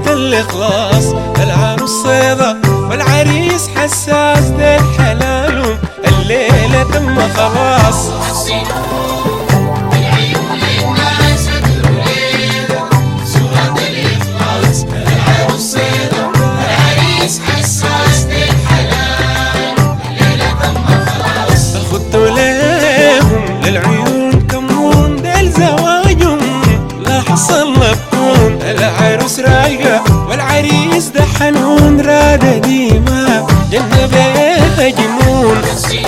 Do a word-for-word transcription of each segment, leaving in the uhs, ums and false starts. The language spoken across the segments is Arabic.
الإخلاص. العروس صيدة والعريس حساس، ده الحلال الليلة تم خلاص. خدوا ليهم للعيون كمون، ده الزواجهم لا حصل لبكون. العروس رايقة والعريس ده حنون، رادة ديما جنة بيها جنون.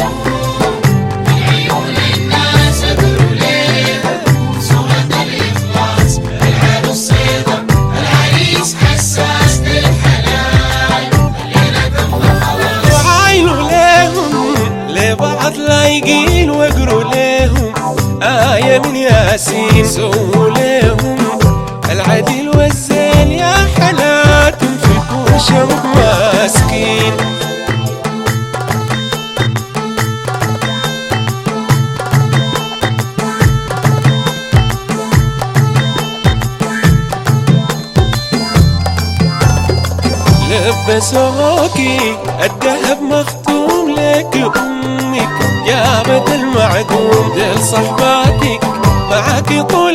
بعض لايقين واقروا ليهم آية من ياسين، سووا ليهم العدل والزين يا حلاتهم في كوشة ماسكين. لبسوكي الذهب مختوم لك أمك، جابت المعدوم ديل صحباتك معاكي طول